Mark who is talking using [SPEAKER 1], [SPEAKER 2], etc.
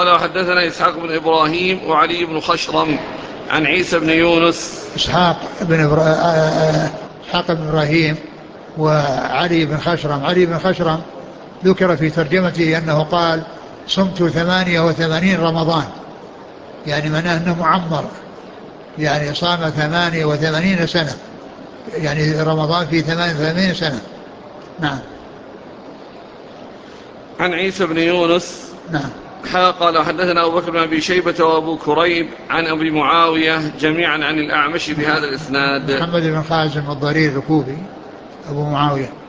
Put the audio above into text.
[SPEAKER 1] قال حدثنا إسحاق بن إبراهيم وعلي بن خشرم عن عيسى بن يونس.
[SPEAKER 2] إسحاق بن إبراهيم وعلي بن خشرم. علي بن خشرم ذكر في ترجمته أنه قال صمت 88 رمضان، يعني معناه أنه معمر، يعني صام 88 سنة، يعني رمضان في 88 سنة. نعم.
[SPEAKER 1] عن عيسى بن يونس.
[SPEAKER 2] نعم.
[SPEAKER 1] قال حدثنا أبو بكر بن أبي شيبة وأبو كريب عن أبي معاوية جميعا عن الأعمش بهذا الإسناد.
[SPEAKER 2] محمد بن خازم الضرير الكوفي أبو معاوية.